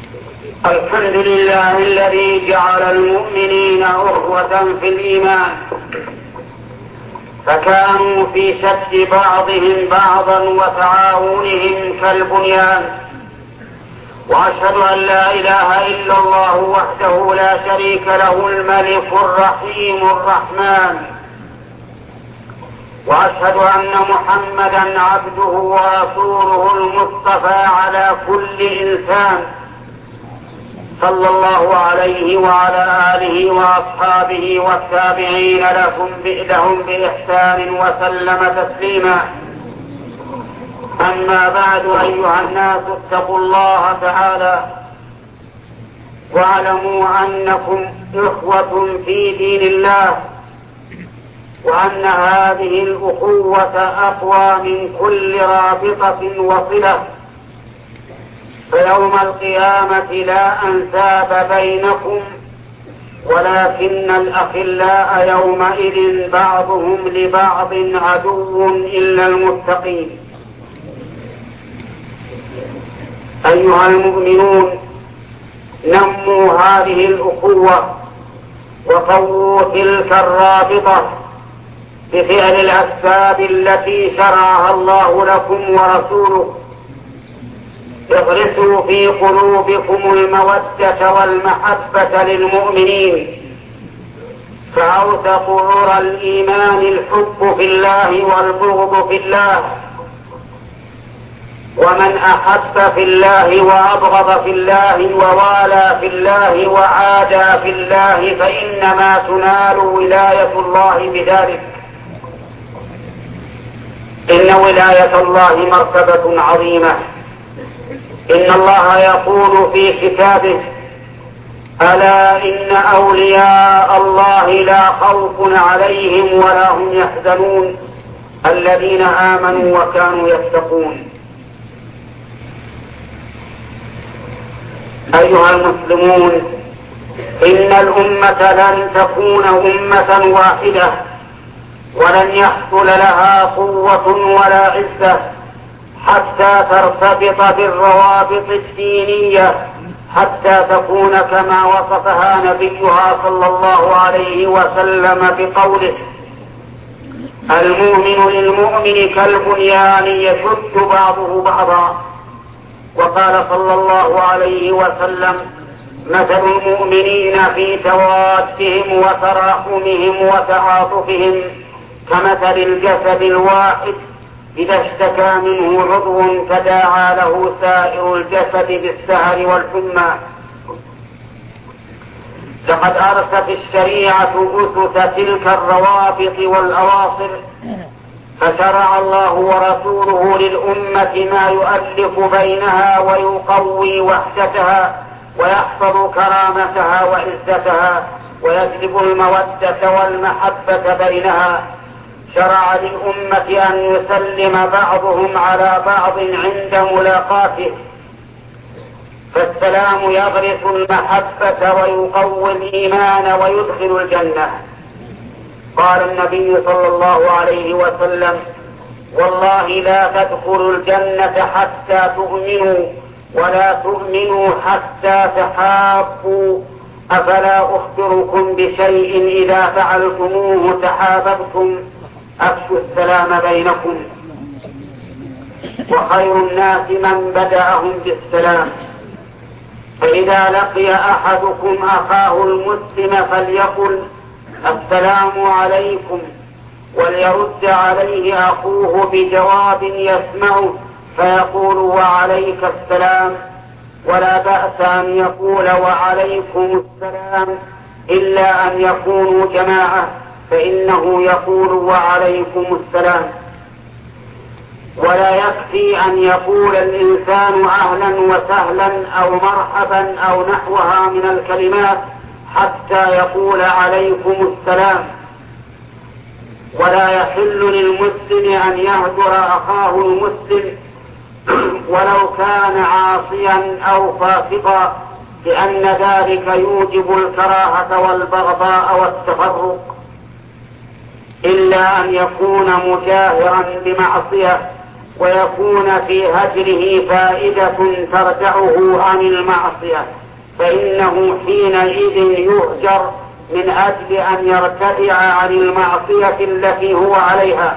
الحمد لله الذي جعل المؤمنين أخوة في الإيمان، فكانوا في شد بعضهم بعضا وتعاونهم كالبنيان. وأشهد أن لا إله إلا الله وحده لا شريك له الملك الرحيم الرحمن، وأشهد أن محمدا عبده ورسوله المصطفى على كل إنسان، صلى الله عليه وعلى آله وأصحابه والتابعين لهم بإحسان وسلم تسليما. أما بعد، أيها الناس، اتقوا الله تعالى واعلموا أنكم إخوة في دين الله، وأن هذه الأخوة أقوى من كل رابطة وصلة. فيوم القيامة لا أنساب بينكم، ولكن الأخلاء يومئذ بعضهم لبعض عدو إلا المتقين. أيها المؤمنون، نموا هذه الأخوة وقووا تلك الرابطة بفعل الأسباب التي شرعها الله لكم ورسوله. اغرسوا في قلوبكم المودة والمحبة للمؤمنين، فأوثق عرى الإيمان الحب في الله والبغض في الله. ومن أحب في الله وأبغض في الله ووالى في الله وعادى في الله فإنما تنال ولاية الله بذلك. إن ولاية الله مرتبة عظيمة. إن الله يقول في كتابه: ألا إن أولياء الله لا خوف عليهم ولا هم يحزنون الذين آمنوا وكانوا يتقون. أيها المسلمون، إن الأمة لن تكون أمة واحدة، ولن يحصل لها قوة ولا عزة حتى ترتبط بالروابط الدينية، حتى تكون كما وصفها نبيها صلى الله عليه وسلم بقوله: المؤمن للمؤمن كالبنيان يشد بعضه بعضا. وقال صلى الله عليه وسلم: مثل المؤمنين في توادهم وتراحمهم وتعاطفهم كمثل الجسد الواحد إذا اشتكى منه عضو تداعى له سائر الجسد بالسهر والحمى. لقد أرست الشريعة أسس تلك الروابط والأواصر، فشرع الله ورسوله للأمة ما يؤلف بينها ويقوي وحدتها ويحفظ كرامتها وعزتها ويجلب المودة والمحبة بينها. شرع للأمة أن يسلم بعضهم على بعض عند ملاقاته، فالسلام يغرس المحبة ويقوي الإيمان ويدخل الجنة. قال النبي صلى الله عليه وسلم: والله لا تدخلوا الجنة حتى تؤمنوا، ولا تؤمنوا حتى تحابوا. أفلا أخبركم بشيء إذا فعلتموه تحاببتم؟ أفشوا السلام بينكم. وخير الناس من بدأهم بالسلام. فإذا لقي أحدكم أخاه المسلم فليقل: السلام عليكم، وليرد عليه أخوه بجواب يسمعه فيقول: وعليك السلام. ولا بأس أن يقول: وعليكم السلام، إلا أن يكونوا جماعة، فإنه يقول: وعليكم السلام. ولا يكفي أن يقول الإنسان أهلا وسهلا أو مرحبا أو نحوها من الكلمات حتى يقول: عليكم السلام. ولا يحل للمسلم أن يهجر أخاه المسلم ولو كان عاصيا أو فاسقا، لأن ذلك يوجب الكراهة والبغضاء والتفرق، إلا أن يكون مجاهرا بمعصية ويكون في هجره فائدة تردعه عن المعصية، فإنه حينئذ يهجر من أجل أن يرتدع عن المعصية التي هو عليها.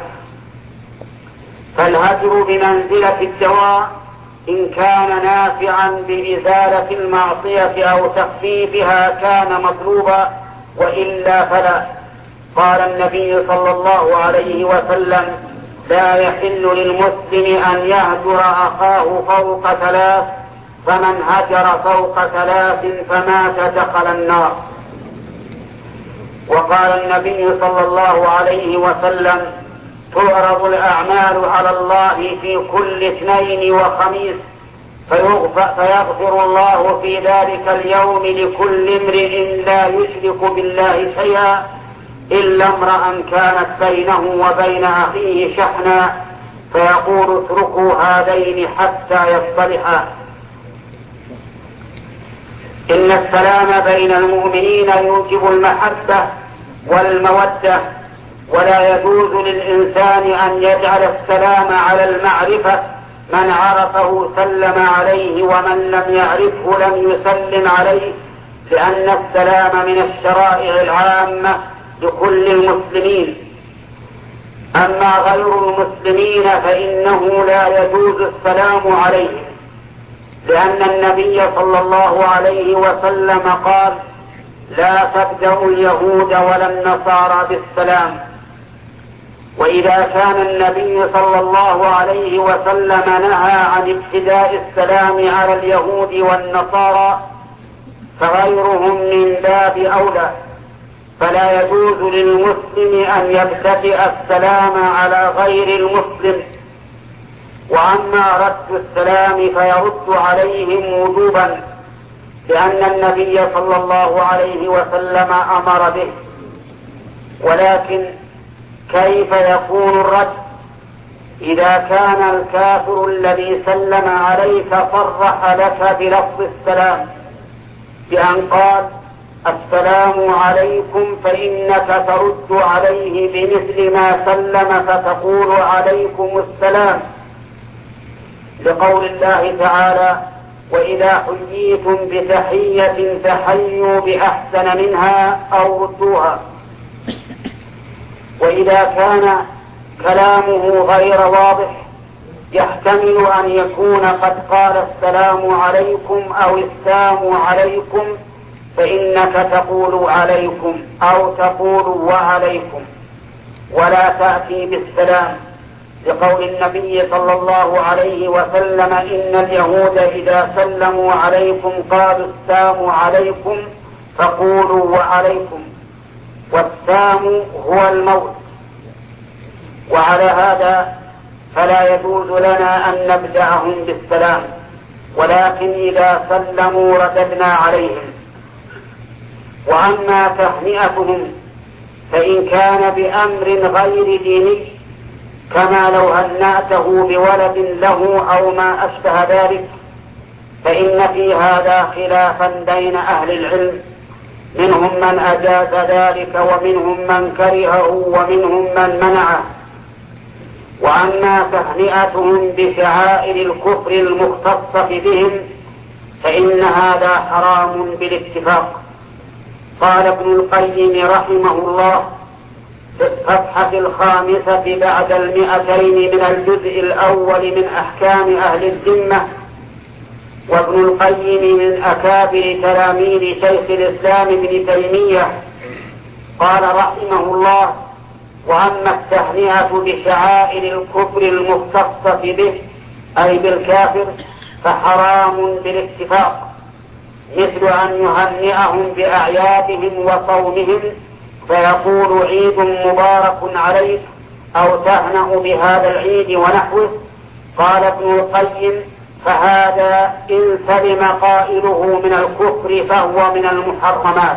فالهجر بمنزلة الدواء إن كان نافعا بإزالة المعصية أو تخفيفها كان مطلوبا، وإلا فلا. قال النبي صلى الله عليه وسلم: لا يحل للمسلم أن يهجر أخاه فوق 3، فمن هجر فوق 3 فمات دخل النار. وقال النبي صلى الله عليه وسلم: تعرض الأعمال على الله في كل اثنين وخميس، فيغفر الله في ذلك اليوم لكل امرئ لا يشرك بالله شيئا إلا امرأ كانت بينه وبين أخيه شحنا، فيقول: اتركوا هذين حتى يصطلحا. إن السلام بين المؤمنين يوجب المحبة والمودة، ولا يجوز للإنسان أن يجعل السلام على المعرفة، من عرفه سلم عليه ومن لم يعرفه لم يسلم عليه، لأن السلام من الشرائع العامة لكل المسلمين. أما غير المسلمين فإنه لا يجوز السلام عليهم، لأن النبي صلى الله عليه وسلم قال: لا تبدأوا اليهود ولا النصارى بالسلام. وإذا كان النبي صلى الله عليه وسلم نهى عن ابتداء السلام على اليهود والنصارى، فغيرهم من باب أولى. فلا يجوز للمسلم أن يبتدئ السلام على غير المسلم. وأما رد السلام فيرد عليهم وجوبا، لأن النبي صلى الله عليه وسلم أمر به. ولكن كيف يكون الرد إذا كان الكافر الذي سلم عليك صرح لك بلفظ السلام بأن قال: السلام عليكم، فإنك ترد عليه بمثل ما سلم فتقول: عليكم السلام، لقول الله تعالى: وإذا حييتم بتحية فحيوا بأحسن منها أو ردوها. وإذا كان كلامه غير واضح يحتمل أن يكون قد قال: السلام عليكم أو السلام عليكم، فإنك تقول: عليكم أو تقول: وعليكم، ولا تأتي بالسلام، لقول النبي صلى الله عليه وسلم: إن اليهود إذا سلموا عليكم قالوا: السلام عليكم، فقولوا: وعليكم، والسام هو الموت. وعلى هذا فلا يجوز لنا أن نبدأهم بالسلام، ولكن إذا سلموا رددنا عليهم. وأما تهنئتهم فإن كان بأمر غير ديني، كما لو هنأته بولد له أو ما أشبه ذلك، فإن في هذا خلافا بين أهل العلم، منهم من أجاز ذلك ومنهم من كرهه ومنهم من منعه. وأما تهنئتهم بشعائر الكفر المختصة بهم فإن هذا حرام بالاتفاق. قال ابن القيم رحمه الله في الصفحة 5 بعد 200 من الجزء الأول من أحكام أهل الذمة: وابن القيم من أكابر تلاميذ شيخ الإسلام ابن تيمية، قال رحمه الله: وأما التهنئة بشعائر الكفر المختصة به أي بالكافر فحرام بالاتفاق، مثل أن يهنئهم بأعيادهم وصومهم فيقول: عيد مبارك عليك، أو تهنأ بهذا العيد ونحوه. قال ابن القيم: فهذا إن سلم قائله من الكفر فهو من المحرمات.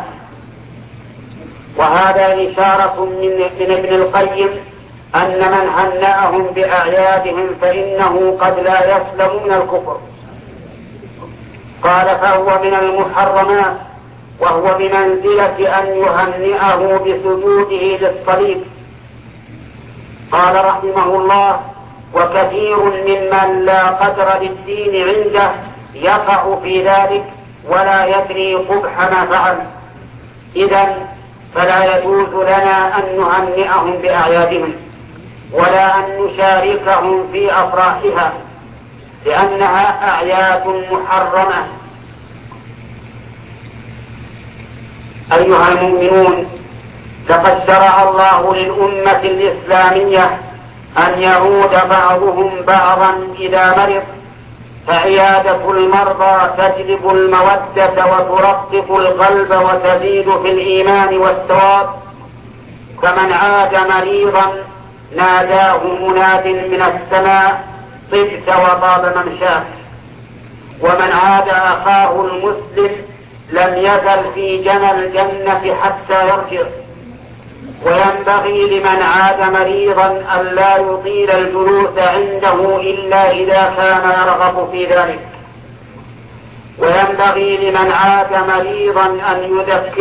وهذا إشارة من ابن القيم أن من هنأهم بأعيادهم فإنه قد لا يسلم من الكفر. قال: فهو من المحرمات، وهو بمنزلة أن يهنئه بسجوده للصليب. قال رحمه الله: وكثير ممن لا قدر للدين عنده يقع في ذلك ولا يدري قبح ما فعل. إذن فلا يجوز لنا أن نهنئهم بأعيادهم ولا أن نشاركهم في أفراحها، لأنها أعياد محرمة. أيها المؤمنون، لقد شرع الله للأمة الإسلامية أن يعود بعضهم بعضا إذا مرض، فعيادة المرضى تجلب المودة وترقق القلب وتزيد في الإيمان والثواب. فمن عاد مريضا ناداه مناد من السماء: طبت وطاب ممشاك. ومن عاد أخاه المسلم لم يزل في جنى الجنة حتى يرجع. وينبغي لمن عاد مريضا أن لا يطيل الجلوس عنده إلا إذا كان يرغب في ذلك. وينبغي لمن عاد مريضا أن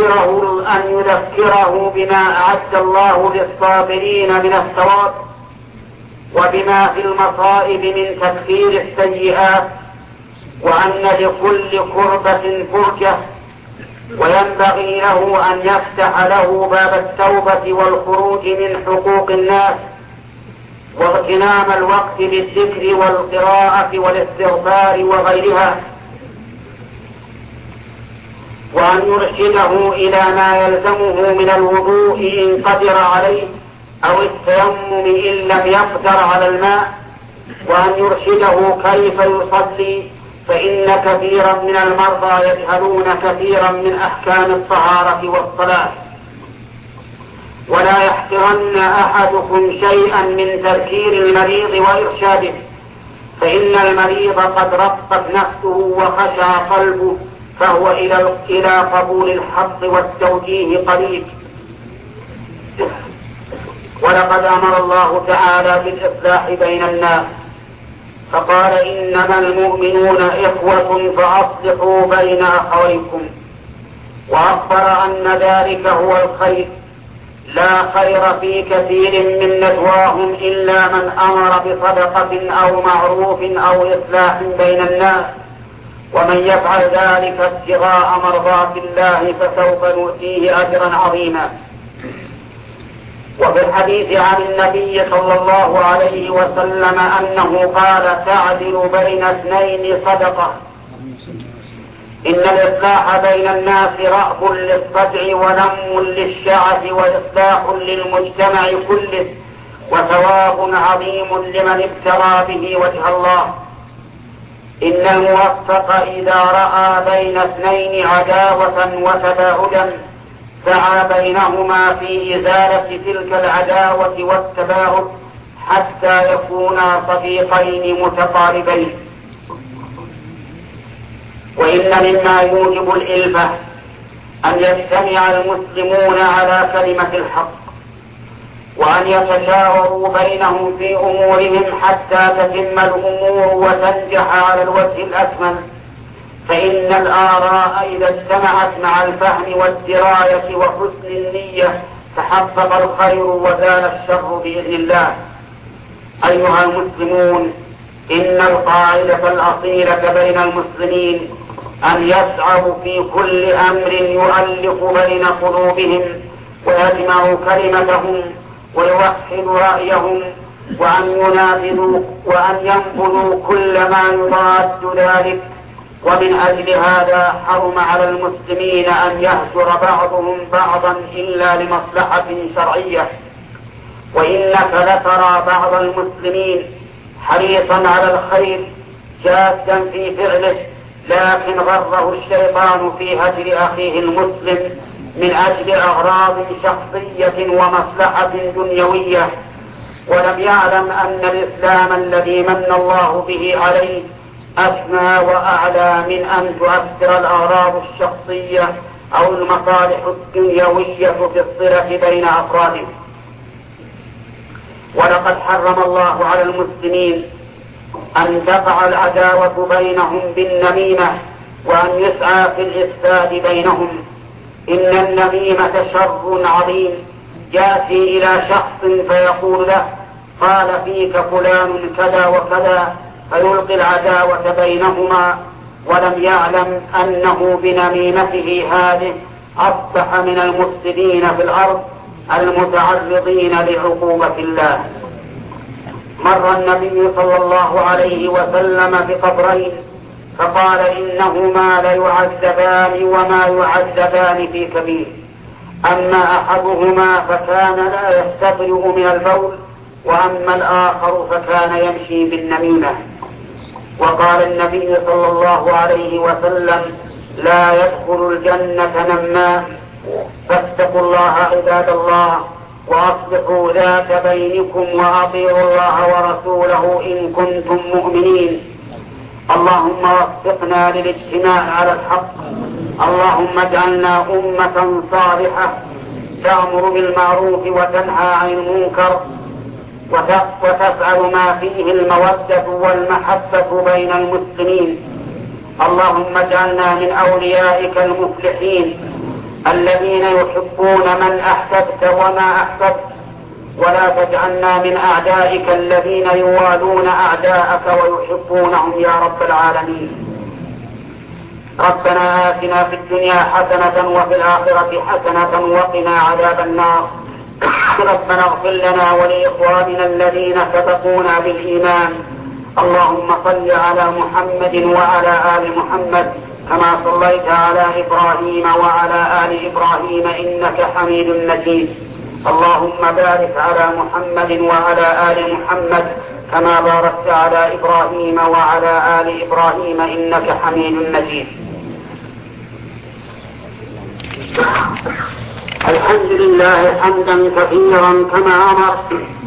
يذكره بما أعد الله للصابرين من الثواب، وبما في المصائب من تكفير السيئات، وأن لكل كربة فرجة. وينبغي له أن يفتح له باب التوبة والخروج من حقوق الناس، واغتنام الوقت بالذكر والقراءة والاستغفار وغيرها، وأن يرشده إلى ما يلزمه من الوضوء إن قدر عليه، أو التيمم إن لم يقدر على الماء، وأن يرشده كيف يصلي، فإن كثيرا من المرضى يجهلون كثيرا من أحكام الطهارة والصلاة. ولا يحقرن أحدكم شيئا من تذكير المريض وإرشاده، فإن المريض قد رقت نفسه وخشع قلبه، فهو إلى قبول الحق والتوجيه قريب. ولقد أمر الله تعالى بالإصلاح بين الناس، فقال: إنما المؤمنون إخوة فأصلحوا بين أخويكم. وأخبر أن ذلك هو الخير. لا خير في كثير من نجواهم إلا من أمر بصدقة أو معروف أو إصلاح بين الناس، ومن يفعل ذلك ابتغاء مرضات الله فسوف نؤتيه أجرا عظيما. وفي الحديث عن النبي صلى الله عليه وسلم أنه قال: تعدل بين اثنين صدقة. إن الإصلاح بين الناس رأب للصدع ونم للشعث وإصلاح للمجتمع كله، وثواب عظيم لمن ابتغى به وجه الله. إن الموفق إذا رأى بين اثنين عداوة وتباعدا سعى بينهما في إزالة تلك العداوة والتباعد حتى يكونا صديقين متقاربين. وإن مما يوجب الإلفة أن يجتمع المسلمون على كلمة الحق، وأن يتشاوروا بينهم في أمورهم حتى تتم الأمور وتنجح على الوجه الأكمل. فإن الآراء إذا اجتمعت مع الفهم والدراية وحسن النية تحقق الخير وزال الشر بإذن الله. أيها المسلمون، إن القاعدة الأصيلة بين المسلمين أن يسعوا في كل أمر يؤلف بين قلوبهم ويجمع كلمتهم ويوحد رأيهم، وأن ينبذوا كل ما يضاد ذلك. ومن أجل هذا حرم على المسلمين أن يهجر بعضهم بعضا إلا لمصلحة شرعية. وإنك لترى بعض المسلمين حريصا على الخير جادا في فعله، لكن غره الشيطان في هجر أخيه المسلم من أجل أغراض شخصية ومصلحة دنيوية، ولم يعلم أن الإسلام الذي من الله به عليه أسمى وأعلى من أن تؤثر الأغراض الشخصية أو المصالح الدنيوية في الصلة بين أفراده. ولقد حرم الله على المسلمين أن تقع العداوة بينهم بالنميمة، وأن يسعى في الإفساد بينهم. إن النميمة شر عظيم يأتي إلى شخص فيقول له: قال فيك فلان كذا وكذا، فيلقي العداوة بينهما، ولم يعلم أنه بنميمته هذه أصبح من المفسدين في الأرض المتعرضين لعقوبة الله. مر النبي صلى الله عليه وسلم بقبرين فقال إنهما ليعذبان وما يعذبان في كبير، أما أحدهما فكان لا يستبرئ من البول، وأما الآخر فكان يمشي بالنميمة. وقال النبي صلى الله عليه وسلم لا يدخل الجنة نمام. فاتقوا الله عباد الله، وأصلحوا ذات بينكم، وأطيعوا الله ورسوله إن كنتم مؤمنين. اللهم وفقنا للاجتماع على الحق. اللهم اجعلنا أمة صالحة تأمر بالمعروف وتنهى عن المنكر وتفعل ما فيه المودة والمحبة بين المسلمين. اللهم اجعلنا من أوليائك المفلحين الذين يحبون من أحببت وما أحببت، ولا تجعلنا من أعدائك الذين يوالون أعداءك ويحبونهم يا رب العالمين. ربنا آتنا في الدنيا حسنة وفي الآخرة حسنة وقنا عذاب النار. ربنا اغفر لنا ولإخواننا الذين سبقونا بالإيمان. اللهم صل على محمد وعلى آل محمد كما صليت على إبراهيم وعلى آل إبراهيم إنك حميد مجيد. اللهم بارك على محمد وعلى آل محمد كما باركت على إبراهيم وعلى آل إبراهيم إنك حميد مجيد. الحمد لله حمدا كثيرا كما أمر،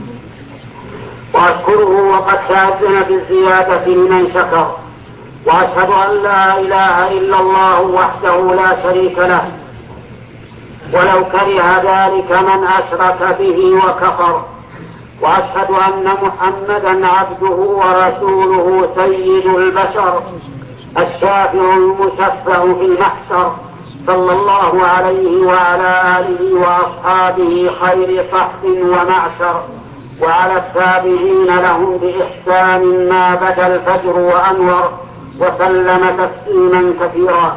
وأشكره وقد تأذن بالزيادة لمن شكر، وأشهد أن لا إله إلا الله وحده لا شريك له، ولو كره ذلك من أشرك به وكفر. وأشهد أن محمدا عبده ورسوله سيد البشر الشافع المشفع في المحشر، صلى الله عليه وعلى آله وأصحابه خير صحب ومعشر، وعلى التابعين لهم بإحسان ما بدا الفجر وأنور، وسلم تسليما كثيرا.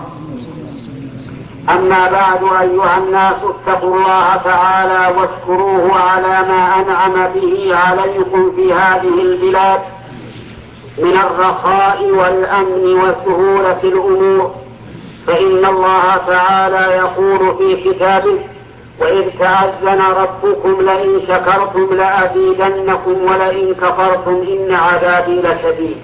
أما بعد، أيها الناس اتقوا الله تعالى واشكروه على ما أنعم به عليكم في هذه البلاد من الرخاء والأمن وسهولة الأمور. فإن الله تعالى يقول في كتابه: وإذ تأذن ربكم لئن شكرتم لأزيدنكم ولئن كفرتم إن عذابي لشديد.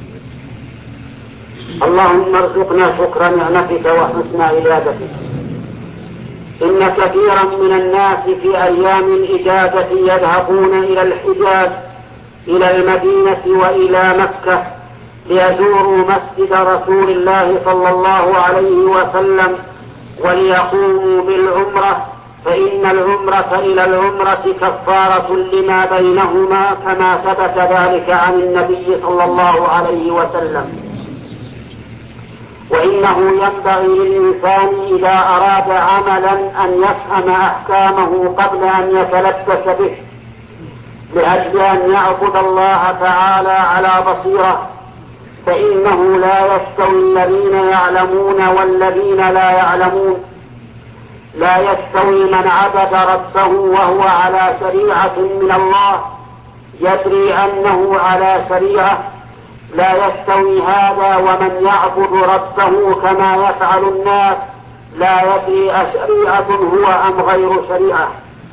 اللهم ارزقنا شكر نعمتك وحسن عبادتك. إن كثيرا من الناس في أيام الإجازة يذهبون إلى الحجاز، إلى المدينة وإلى مكة، ليزوروا مسجد رسول الله صلى الله عليه وسلم وليقوموا بالعمرة، فإن العمرة إلى العمرة كفارة لما بينهما، كما ثبت ذلك عن النبي صلى الله عليه وسلم. وإنه ينبغي للإنسان إذا أراد عملا أن يفهم أحكامه قبل أن يتلبس به، لأجل أن يعبد الله تعالى على بصيرة، فإنه لا يستوي الذين يعلمون والذين لا يعلمون. لا يستوي من عبد ربه وهو على شريعة من الله يدري أنه على شريعة، لا يستوي هذا ومن يعبد ربه كما يفعل الناس لا يدري أشريعة هو أم غير شريعة.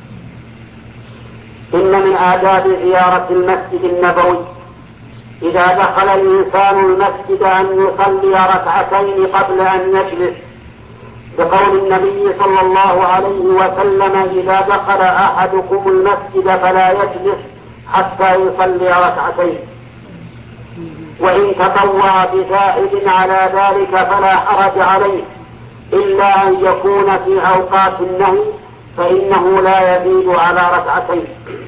إن من آداب زيارة المسجد النبوي إذا دخل الإنسان المسجد أن يصلي ركعتين قبل أن يجلس، بقول النبي صلى الله عليه وسلم: إذا دخل أحدكم المسجد فلا يجلس حتى يصلي ركعتين. وإن تطوع بزائد على ذلك فلا حرج عليه، إلا أن يكون في أوقات النهي، فإنه لا يزيد على ركعتين.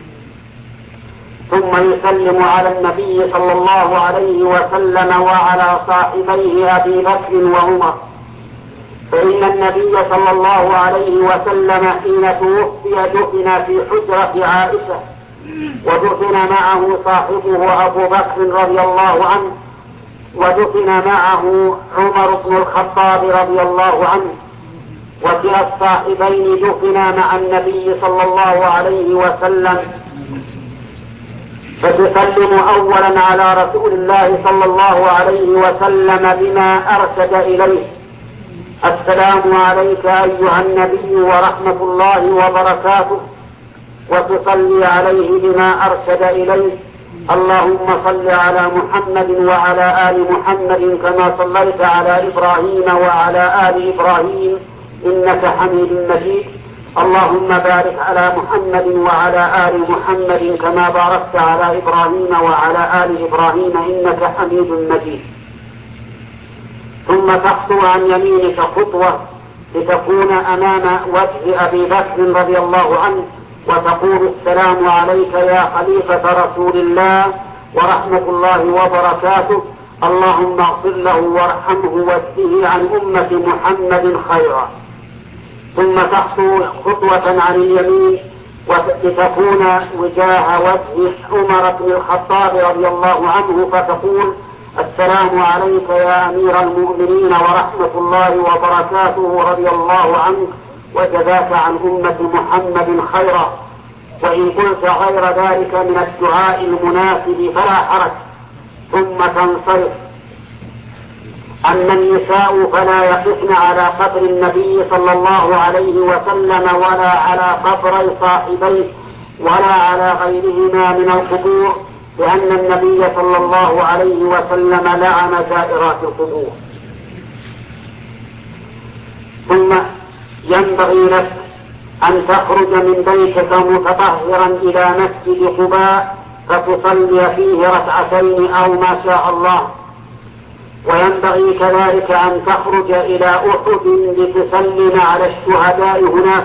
ثم يسلم على النبي صلى الله عليه وسلم وعلى صاحبيه أبي بكر وعمر، فإن النبي صلى الله عليه وسلم حين توفي دفن في حجرة عائشة ودفن معه صاحبه أبو بكر رضي الله عنه، ودفن معه عمر بن الخطاب رضي الله عنه، وكلا الصاحبين دفن مع النبي صلى الله عليه وسلم. فتسلم أولا على رسول الله صلى الله عليه وسلم بما أرشد إليه: السلام عليك أيها النبي ورحمة الله وبركاته، وتصلي عليه بما أرشد إليه: اللهم صل على محمد وعلى آل محمد كما صليت على إبراهيم وعلى آل إبراهيم إنك حميد مجيد، اللهم بارك على محمد وعلى آل محمد كما باركت على إبراهيم وعلى آل إبراهيم إنك حميد مجيد. ثم تخطو عن يمينك خطوة لتكون أمام وجه أبي بكر رضي الله عنه، وتقول: السلام عليك يا خليفة رسول الله ورحمة الله وبركاته، اللهم اغفر له وارحمه واجزه عن أمة محمد خيرا. ثم تخطو خطوة عن اليمين لتكون وجاه وجه عمر بن الخطاب رضي الله عنه، فتقول: السلام عليك يا أمير المؤمنين ورحمة الله وبركاته رضي الله عنك وجزاك عن أمة محمد خيرا. وإن قلت غير ذلك من الدعاء المناسب فلا حرج. ثم تنصرف. أما النساء فلا يقفن على قبر النبي صلى الله عليه وسلم ولا على قبر صاحبيه ولا على غيرهما من القبور، لأن النبي صلى الله عليه وسلم لعن زائرات القبور. ثم ينبغي لك أن تخرج من بيتك متطهرا إلى مسجد قباء فتصلي فيه ركعتين أو ما شاء الله. وينبغي كذلك أن تخرج إلى أحد لتسلم على الشهداء هناك،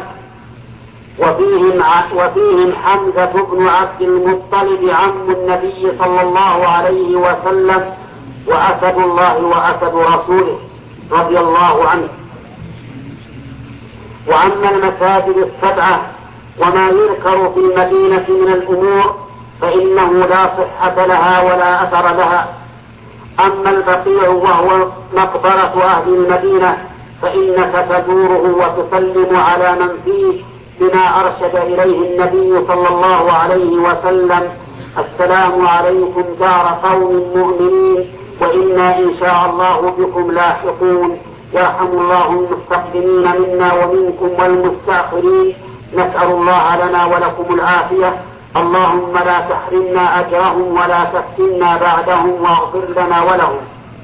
وفيهم حمزة بن عبد المطلب عم النبي صلى الله عليه وسلم وأسد الله وأسد رسوله رضي الله عنه. وأما المساجد السبعة وما يذكر في المدينة من الأمور فإنه لا صحة لها ولا أثر لها. أما البقيع وهو مقبرة أهل المدينة فإنك تزوره وتسلم على من فيه بما أرشد إليه النبي صلى الله عليه وسلم: السلام عليكم دار قوم مؤمنين وإنا إن شاء الله بكم لاحقون، يرحم الله المستقدمين منا ومنكم والمستأخرين، نسأل الله لنا ولكم العافية، اللهم لا تحرمنا أجرهم ولا تفتنا بعدهم واغفر لنا ولهم.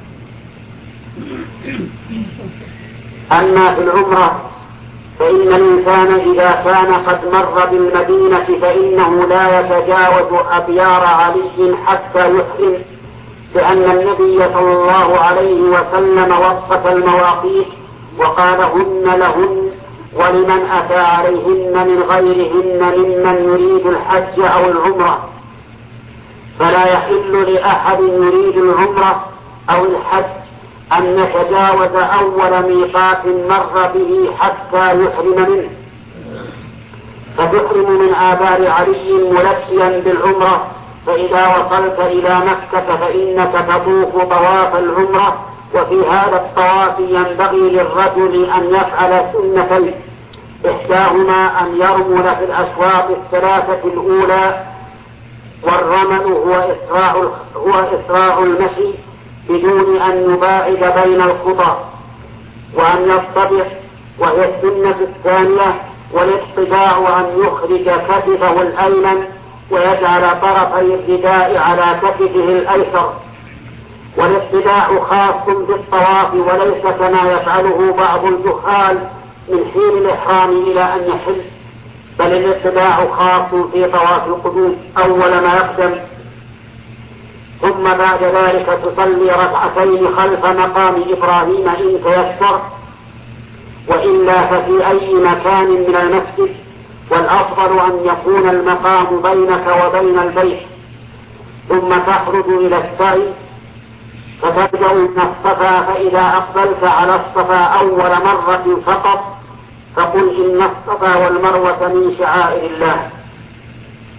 أما في العمرة فإن الإنسان إذا كان قد مر بالمدينة فإنه لا يتجاوز أبيار علي حتى يحرم، لأن النبي صلى الله عليه وسلم وصف المواقيت وقال: هن لهن ولمن أتى عليهن من غيرهن ممن يريد الحج أو العمرة. فلا يحل لأحد يريد العمرة أو الحج أن يتجاوز أول ميقات مر به حتى يحرم منه، فتحرم من آبار علي ملبيا بالعمرة، فإذا وصلت إلى مكة فإنك تطوف طواف العمرة. وفي هذا الطواف ينبغي للرجل أن يفعل سنتين: إحداهما أن يرمل في الأشواط الثلاثة الأولى، والرمل هو إسراع المشي بدون أن يباعد بين الخطى، وأن يصطبح وهي السنة الثانية، والاصطباع أن يخرج كتفه الأيمن ويجعل طرفي الرداء على كتفه الأيسر. والاصطباع خاص بالطواف وليس كما يفعله بعض الجهال من حين الإحرام إلى أن يحل، بل الاصطباع خاص في طواف القدوم أول ما يقدم. ثم بعد ذلك تصلي ركعتين خلف مقام إبراهيم إن تيسر، وإلا ففي أي مكان من المسجد، والأفضل أن يكون المقام بينك وبين البيت. ثم تخرج إلى السعي فتبدأ من الصفا، فإذا أقبلت على الصفا أول مرة فقط فقل: إن الصفا والمروة من شعائر الله.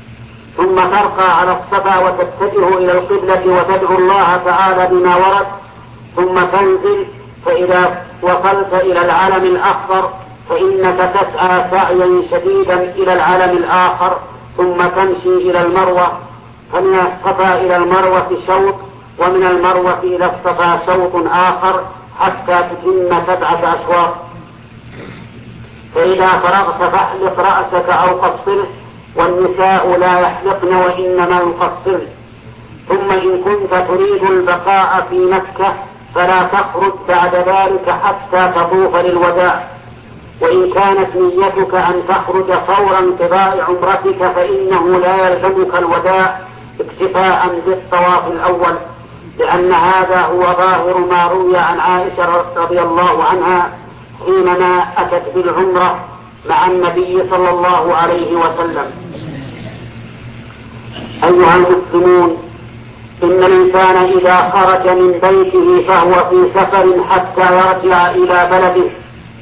ثم ترقى على الصفا وتتجه إلى القبلة وتدعو الله تعالى بما ورد، ثم تنزل، فإذا وصلت إلى العلم الأخضر فإنك تسعى سعيا شديدا إلى العلم الآخر، ثم تمشي إلى المروة، فمن الصفا إلى المروة شوط، ومن المروة إلى الصفا شوط آخر حتى تتم 7 أشواط. فإذا فرغت فاحلق رأسك أو قصره، والنساء لا يحلقن وإنما يقصرن. ثم إن كنت تريد البقاء في مكة فلا تخرج بعد ذلك حتى تطوف للوداع. وإن كانت نيتك أن تخرج فور انقضاء عمرتك فإنه لا يلزمك الوداع اكتفاء بالطواف الأول، لأن هذا هو ظاهر ما روي عن عائشة رضي الله عنها حينما أتت بالعمرة مع النبي صلى الله عليه وسلم. أيها المسلمون، إن الإنسان إذا خرج من بيته فهو في سفر حتى يرجع إلى بلده،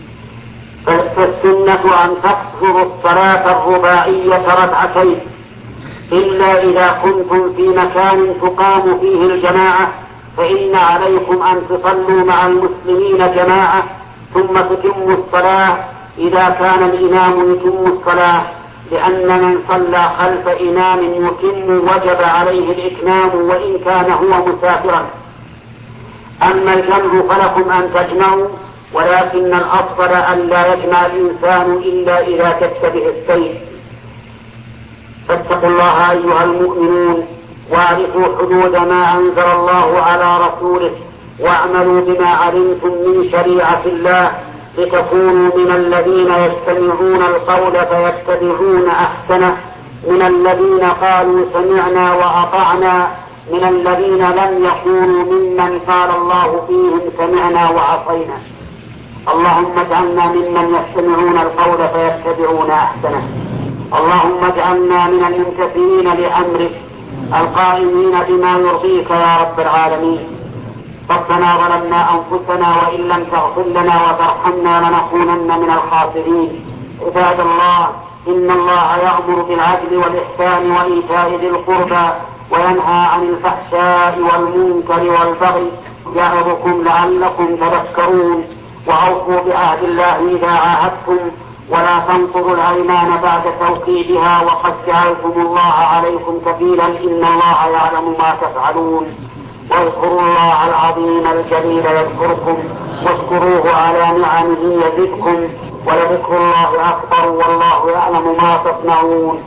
فالسنة أن تقصر الصلاة الرباعية ركعتين، إلا إذا كنتم في مكان تقام فيه الجماعة فإن عليكم أن تصلوا مع المسلمين جماعة ثم تتموا الصلاة إذا كان الإمام يتم الصلاة، لأن من صلى خلف إمام يتم وجب عليه الإتمام وإن كان هو مسافرا. أما الجمع فلكم أن تجمعوا، ولكن الأفضل أن لا يجمع الإنسان إلا إذا تشتبه السيف. فاتقوا الله أيها المؤمنون، واعرفوا حدود ما أنزل الله على رسوله، واعملوا بما علمتم من شريعة الله، لتكونوا من الذين يستمعون القول فيتبعون أحسنه، من الذين قالوا سمعنا وأطعنا، من الذين لم يكونوا ممن قال الله فيهم سمعنا وعصينا. اللهم اجعلنا ممن يستمعون القول فيتبعون أحسنه. اللهم اجعلنا من الممتثلين لأمرك القائمين بما يرضيك يا رب العالمين. ربنا ظلمنا أنفسنا وإن لم تغفر لنا وترحمنا لنكونن من الخاسرين. عباد الله، إن الله يأمر بالعدل والإحسان وإيتاء ذي القربى وينهى عن الفحشاء والمنكر والبغي، يعظكم لعلكم تذكرون. وأوفوا بعهد الله إذا عاهدتم، ولا تنقضوا الأيمان بعد توكيدها، وقد جعلتم الله عليكم كفيلا، إن الله يعلم ما تفعلون. واذكروا الله العظيم الجليل يذكركم، واشكروه على نعمه يزدكم، ولذكر الله أكبر، والله يعلم ما تصنعون.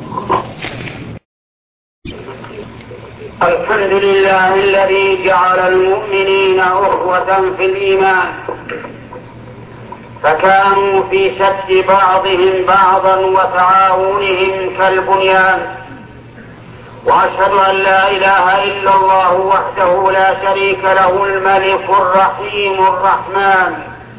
الحمد لله الذي جعل المؤمنين أخوة في الإيمان، فكانوا في شد بعضهم بعضا وتعاونهم كالبنيان. وأشهد أن لا إله إلا الله وحده لا شريك له الملك الرحيم الرحمن.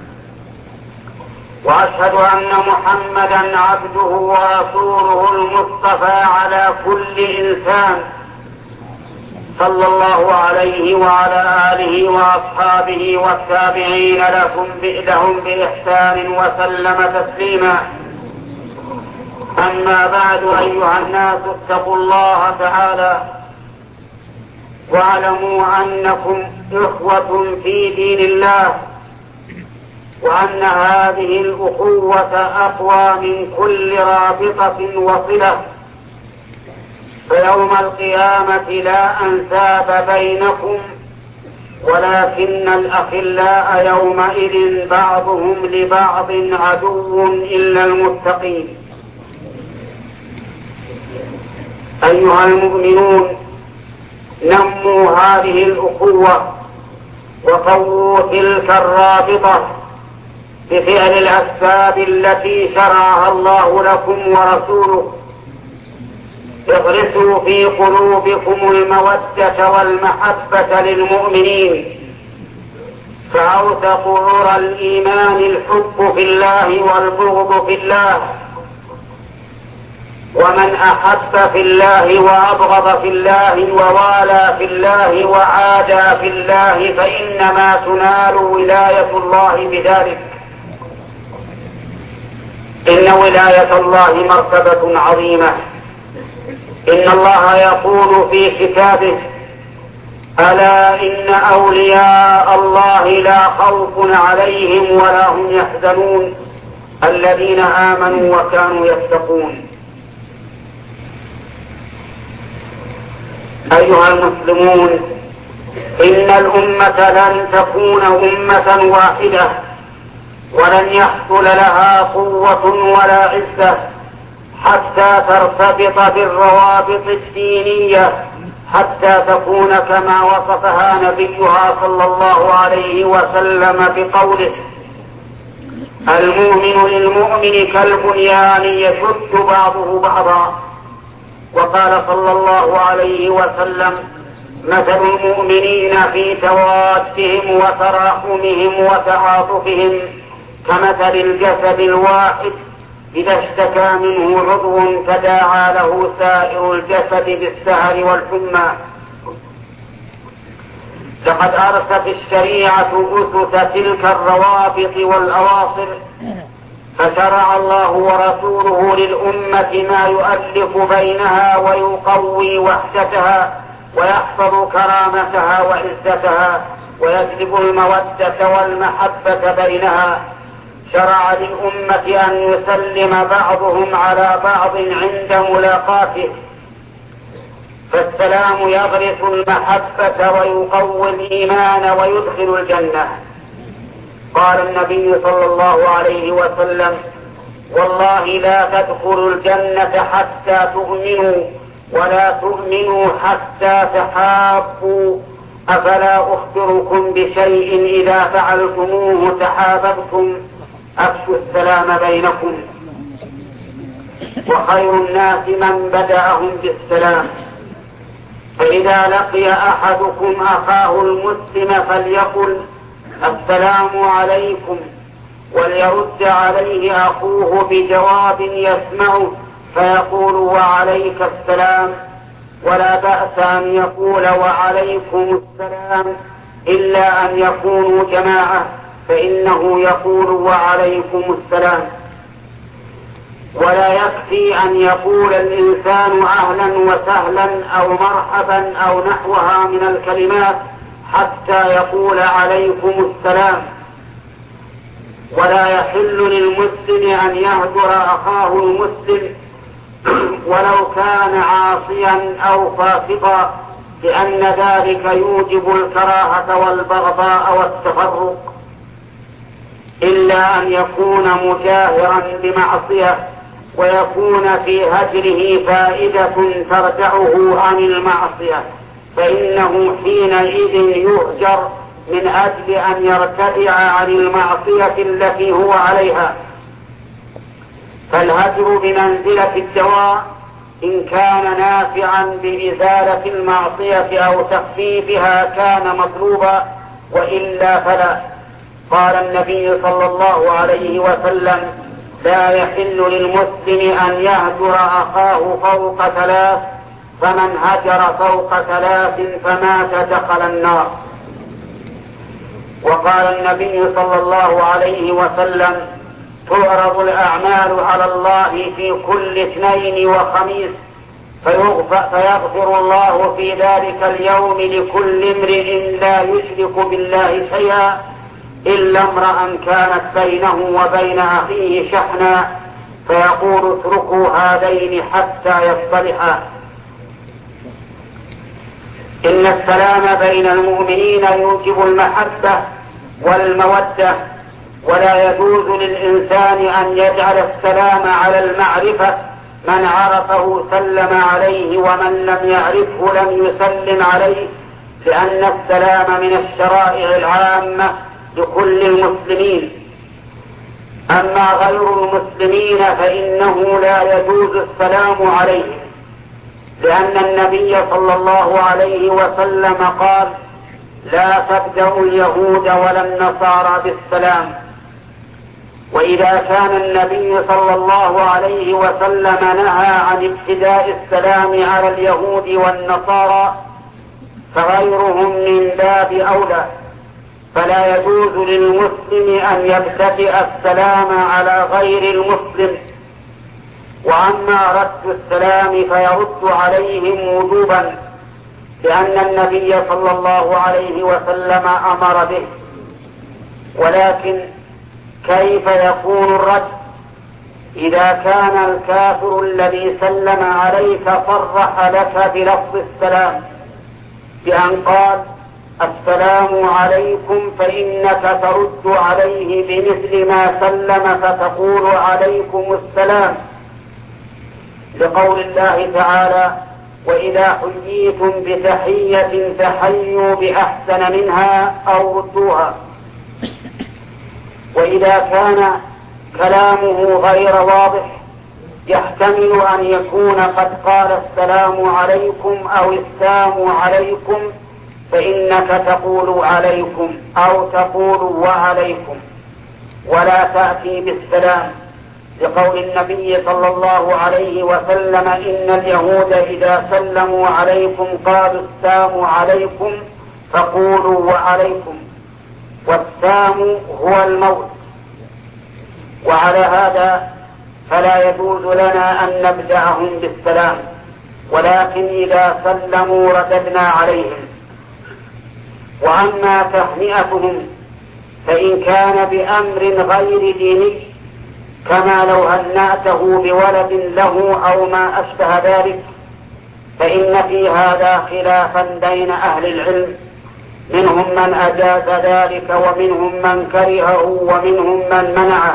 وأشهد أن محمدا عبده ورسوله المصطفى على كل إنسان، صلى الله عليه وعلى آله وأصحابه والتابعين لهم بإحسان وسلم تسليما. أما بعد، أيها الناس، اتقوا الله تعالى واعلموا أنكم إخوة في دين الله، وأن هذه الأخوة أقوى من كل رابطة وصلة. فيوم القيامة لا أنساب بينكم، ولكن الأخلاء يومئذ بعضهم لبعض عدو إلا المتقين. أيها المؤمنون، نموا هذه الأخوة وقووا تلك الرابطة بفعل الأسباب التي شرعها الله لكم ورسوله. اغرسوا في قلوبكم المودة والمحبة للمؤمنين، فأوثق عرى الإيمان الحب في الله والبغض في الله. ومن أحب في الله وأبغض في الله ووالى في الله وعادى في الله فإنما تنال ولاية الله بذلك. إن ولاية الله مرتبة عظيمة، إن الله يقول في كتابه: ألا إن أولياء الله لا خوف عليهم ولا هم يحزنون الذين آمنوا وكانوا يتقون. أيها المسلمون، إن الأمة لن تكون أمة واحدة، ولن يحصل لها قوة ولا عزة حتى ترتبط بالروابط الدينية، حتى تكون كما وصفها نبيها صلى الله عليه وسلم بقوله: المؤمن للمؤمن كالبنيان يشد بعضه بعضا. وقال صلى الله عليه وسلم: مثل المؤمنين في توادهم وتراحمهم وتعاطفهم كمثل الجسد الواحد إذا اشتكى منه عضو تداعى له سائر الجسد بالسهر والحمى. لقد أرست الشريعة أسس تلك الروابط والأواصر، فشرع الله ورسوله للأمة ما يؤلف بينها ويقوي وحدتها ويحفظ كرامتها وعزتها ويجلب المودة والمحبة بينها. شرع للأمة أن يسلم بعضهم على بعض عند ملاقاته، فالسلام يغرس المحبة ويقوي الإيمان ويدخل الجنة. قال النبي صلى الله عليه وسلم: والله لا تدخلوا الجنة حتى تؤمنوا، ولا تؤمنوا حتى تحابوا. أفلا أخبركم بشيء إذا فعلتموه تحاببتم؟ أفشوا السلام بينكم. وخير الناس من بدأهم بالسلام، فإذا لقي أحدكم أخاه المسلم فليقل: السلام عليكم، وليرد عليه أخوه بجواب يسمعه فيقول: وعليك السلام. ولا بأس أن يقول: وعليكم السلام، إلا أن يكونوا جماعة، فإنه يقول: وعليكم السلام. ولا يكفي أن يقول الإنسان أهلا وسهلا أو مرحبا أو نحوها من الكلمات حتى يقول: عليكم السلام. ولا يحل للمسلم أن يهجر أخاه المسلم ولو كان عاصيا أو فاسقا، لأن ذلك يوجب الكراهة والبغضاء والتفرق، إلا أن يكون مجاهرا بمعصية ويكون في هجره فائدة تردعه عن المعصية، فإنه حينئذ يهجر من أجل أن يرتدع عن المعصية التي هو عليها. فالهجر بمنزلة الدواء إن كان نافعا بإزالة المعصية أو تخفيفها كان مطلوبا، وإلا فلا. قال النبي صلى الله عليه وسلم: لا يحل للمسلم أن يهجر أخاه فوق 3، فمن هجر فوق 3 فمات دخل النار. وقال النبي صلى الله عليه وسلم: تعرض الأعمال على الله في كل اثنين وخميس، فيغفر الله في ذلك اليوم لكل امرئ لا يشرك بالله شيئا إلا امرأ كانت بينه وبين أخيه شحنا، فيقول: اتركوا هذين حتى يصطلحا. إن السلام بين المؤمنين يوجب المحبة والمودة، ولا يجوز للإنسان أن يجعل السلام على المعرفة، من عرفه سلم عليه ومن لم يعرفه لم يسلم عليه، لأن السلام من الشرائع العامة لكل المسلمين. أما غير المسلمين فإنه لا يجوز السلام عليهم، لأن النبي صلى الله عليه وسلم قال: لا تبدأوا اليهود ولا النصارى بالسلام. وإذا كان النبي صلى الله عليه وسلم نهى عن ابتداء السلام على اليهود والنصارى، فغيرهم من باب أولى. فلا يجوز للمسلم أن يبتدئ السلام على غير المسلم، وأما رد السلام فيرد عليهم وجوبا، لأن النبي صلى الله عليه وسلم أمر به. ولكن كيف يكون الرد إذا كان الكافر الذي سلم عليك صرح لك بلفظ السلام بأن قال السلام عليكم، فإنك ترد عليه بمثل ما سلم فتقول عليكم السلام، لقول الله تعالى وإذا حييتم بتحية فحيوا بأحسن منها أو ردوها. وإذا كان كلامه غير واضح يحتمل أن يكون قد قال السلام عليكم أو السلام عليكم، فإنك تقول عليكم أو تقول وعليكم ولا تأتي بالسلام، لقول النبي صلى الله عليه وسلم إن اليهود إذا سلموا عليكم قالوا السلام عليكم فقولوا وعليكم، والسلام هو الموت. وعلى هذا فلا يجوز لنا أن نبدأهم بالسلام، ولكن إذا سلموا رددنا عليهم. وأما تهنئتهم فإن كان بأمر غير ديني، كما لو هنأته بولد له أو ما أشبه ذلك، فإن في هذا خلافا بين أهل العلم، منهم من أجاز ذلك ومنهم من كرهه ومنهم من منعه.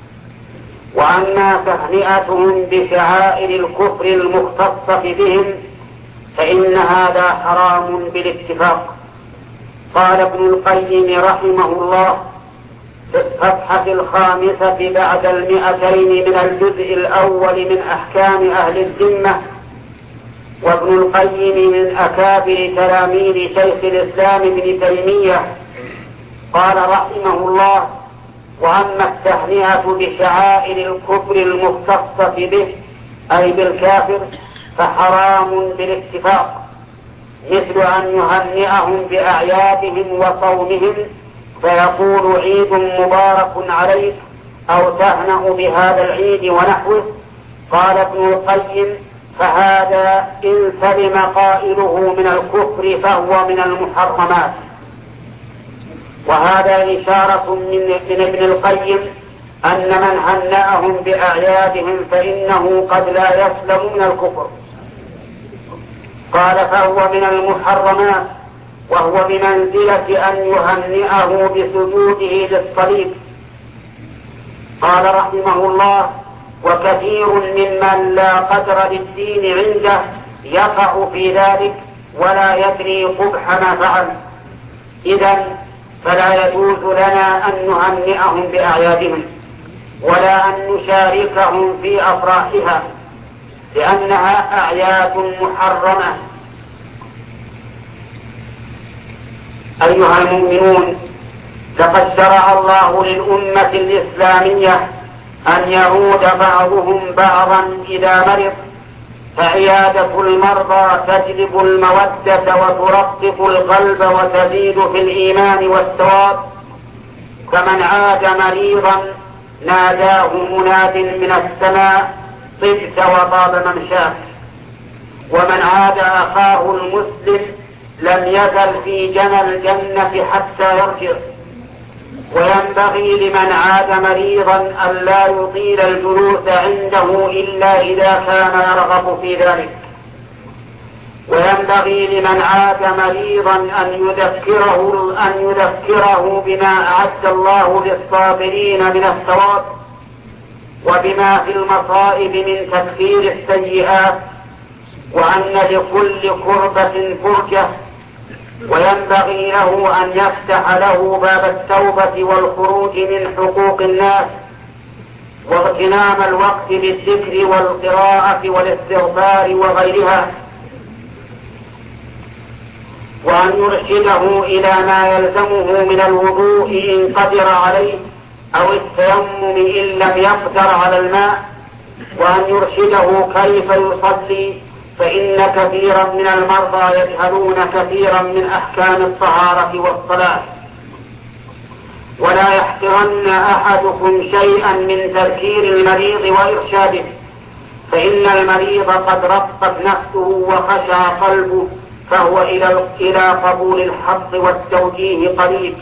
وأما تهنئتهم بشعائر الكفر المختصة بهم فإن هذا حرام بالاتفاق. قال ابن القيم رحمه الله في الصفحة 5 بعد 200 من الجزء الأول من أحكام أهل الذمة، وابن القيم من أكابر تلاميذ شيخ الإسلام ابن تيمية، قال رحمه الله وأما التهنئة بشعائر الكفر المختصة به أي بالكافر فحرام بالاتفاق، مثل أن يهنئهم بأعيادهم وصومهم فيقول عيد مبارك عليك أو تهنأ بهذا العيد ونحوه. قال ابن القيم فهذا إن سلم قائله من الكفر فهو من المحرمات. وهذا إشارة من ابن القيم أن من هنأهم بأعيادهم فإنه قد لا يسلم من الكفر. قال فهو من المحرمات، وهو بمنزلة أن يهنئه بسجوده للصليب. قال رحمه الله وكثير ممن لا قدر للدين عنده يقع في ذلك ولا يدري قبح ما فعل. إذن فلا يجوز لنا أن نهنئهم بأعيادهم ولا أن نشاركهم في أفراحها، لأنها أعياد محرمة. أيها المؤمنون، لقد شرع الله للأمة الإسلامية أن يعود بعضهم بعضا إذا مرض، فعيادة المرضى تجلب المودة وترقق القلب وتزيد في الإيمان والثواب. فمن عاد مريضا ناداه مناد من السماء طبت وطاب ممشاك، ومن عاد أخاه المسلم لم يزل في جنى الجنة حتى يرجع. وينبغي لمن عاد مريضا أن لا يطيل الجلوس عنده إلا إذا كان يرغب في ذلك. وينبغي لمن عاد مريضا أن يذكره بما أعد الله للصابرين من الثواب، وبما في المصائب من تكفير السيئات، وأن لكل كربة فرجة. وينبغي له أن يفتح له باب التوبة والخروج من حقوق الناس، واغتنام الوقت بالذكر والقراءة والاستغفار وغيرها، وأن يرشده إلى ما يلزمه من الوضوء إن قدر عليه أو التيمم إن لم يقدر على الماء، وأن يرشده كيف يصلي، فإن كثيرا من المرضى يجهلون كثيرا من أحكام الطهارة والصلاة. ولا يحقرن أحدكم شيئا من تذكير المريض وإرشاده، فإن المريض قد رقت نفسه وخشع قلبه، فهو إلى قبول الحق والتوجيه قريب.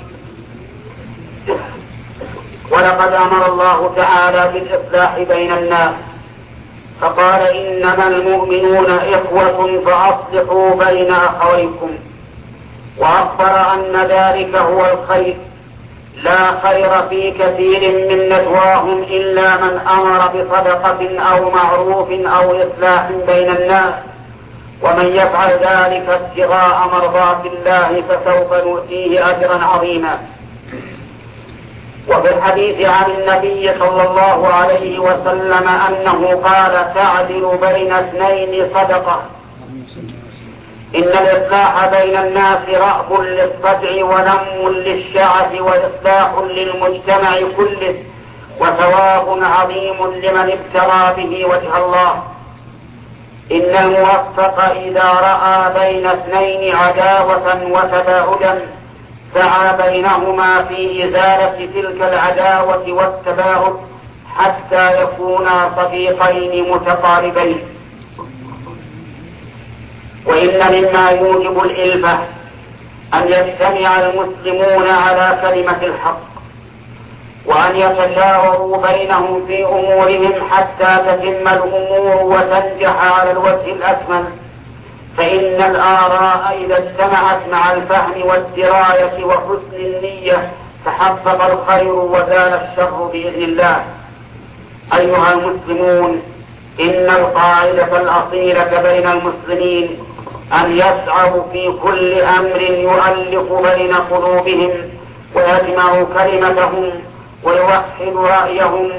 ولقد أمر الله تعالى بالإصلاح بين الناس، فقال: إنما المؤمنون إخوة فأصلحوا بين أخويكم، وأخبر أن ذلك هو الخير. لا خير في كثير من نجواهم إلا من أمر بصدقة أو معروف أو إصلاح بين الناس، ومن يفعل ذلك ابتغاء مرضات الله فسوف نؤتيه أجرا عظيما. وفي الحديث عن النبي صلى الله عليه وسلم أنه قال: تعدل بين اثنين صدقة. إن الإصلاح بين الناس رأب للصدع ونم للشعث وإصلاح للمجتمع كله، وثواب عظيم لمن ابتغى به وجه الله. إن الموفق إذا رأى بين اثنين عداوة وتباعدا سعى بينهما في إزالة تلك العداوة والتباعد حتى يكونا صديقين متقاربين. وإن مما يوجب الإلفة أن يجتمع المسلمون على كلمة الحق، وأن يتشاوروا بينهم في أمورهم حتى تتم الأمور وتنجح على الوجه الأكمل. فإن الآراء إذا اجتمعت مع الفهم والدراية وحسن النية تحقق الخير وزال الشر بإذن الله. أيها المسلمون، إن القاعدة الأصيلة بين المسلمين أن يسعوا في كل أمر يؤلف بين قلوبهم ويجمع كلمتهم ويوحد رأيهم،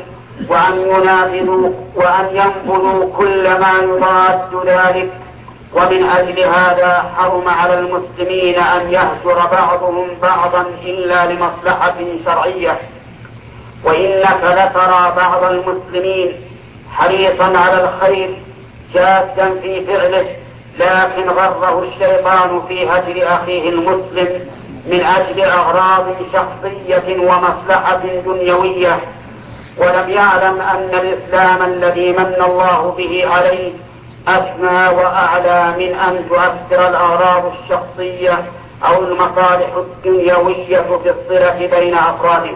وأن ينبذوا كل ما يضاد ذلك. ومن أجل هذا حرم على المسلمين أن يهجر بعضهم بعضا إلا لمصلحة شرعية. وإنك لترى بعض المسلمين حريصا على الخير جادا في فعله، لكن غره الشيطان في هجر أخيه المسلم من أجل أغراض شخصية ومصلحة دنيوية، ولم يعلم أن الإسلام الذي من الله به عليه أسمى وأعلى من أن تؤثر الأغراض الشخصية أو المصالح الدنيوية في الصلة بين أفراده.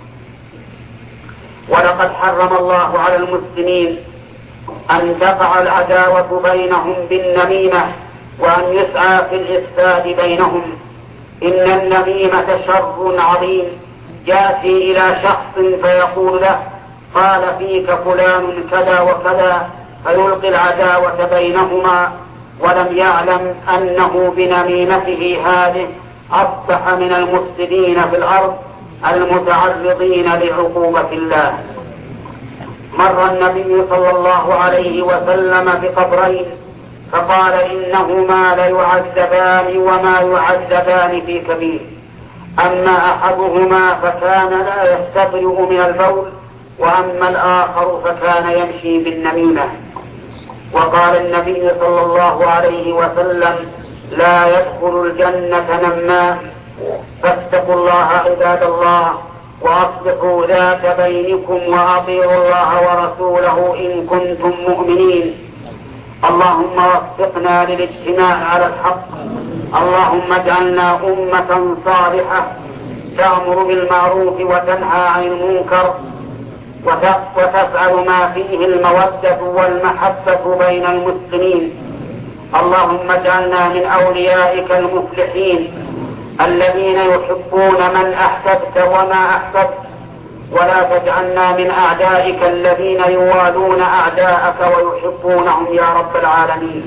ولقد حرم الله على المسلمين أن تقع العداوة بينهم بالنميمة، وأن يسعى في الإفساد بينهم. إن النميمة شر عظيم يأتي إلى شخص فيقول له: قال فيك فلان كذا وكذا، فيلقي العداوة بينهما، ولم يعلم أنه بنميمته هذه أصبح من المفسدين في الأرض المتعرضين لعقوبة الله. مر النبي صلى الله عليه وسلم بقبرين فقال: إنهما ليعذبان وما يعذبان في كبير. أما أحدهما فكان لا يستبرئ من البول، وأما الآخر فكان يمشي بالنميمة. وقال النبي صلى الله عليه وسلم: لا يدخل الجنة نمام. فاتقوا الله عباد الله، وأصلحوا ذات بينكم، وأطيعوا الله ورسوله إن كنتم مؤمنين. اللهم وفقنا للاجتماع على الحق. اللهم اجعلنا أمة صالحة تأمر بالمعروف وتنهى عن المنكر وتفعل ما فيه المودة والمحبة بين المسلمين. اللهم اجعلنا من أوليائك المفلحين الذين يحبون من أحببت وما أحببت، ولا تجعلنا من أعدائك الذين يوالون أعداءك ويحبونهم يا رب العالمين.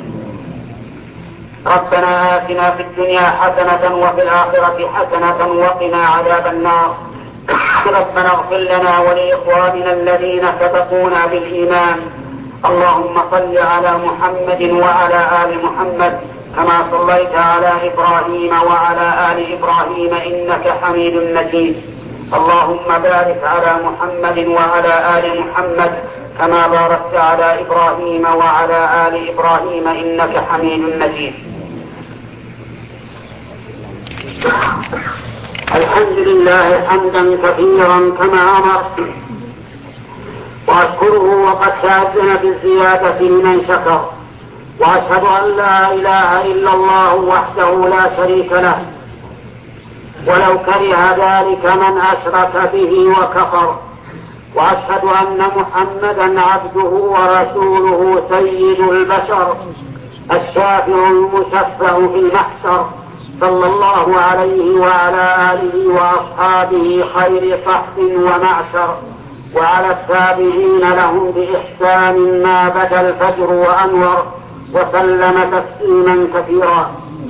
ربنا آتنا في الدنيا حسنة وفي الآخرة حسنة وقنا عذاب النار. ربنا اغفر لنا ولإخواننا الذين سبقونا بالإيمان. اللهم صل على محمد وعلى آل محمد كما صليت على إبراهيم وعلى آل إبراهيم إنك حميد مجيد. اللهم بارك على محمد وعلى آل محمد كما باركت على إبراهيم وعلى آل إبراهيم إنك حميد مجيد. الحمد لله حمدا كثيرا كما أمر، وأشكره وقد تأذن بالزيادة لمن شكر، وأشهد أن لا إله إلا الله وحده لا شريك له، ولو كره ذلك من أشرك به وكفر. وأشهد أن محمدا عبده ورسوله سيد البشر الشافع المشفع في المحشر، صلى الله عليه وعلى آله وأصحابه خير صحب ومعشر، وعلى التابعين لهم بإحسان ما بدا الفجر وأنور، وسلم تسليما كثيرا.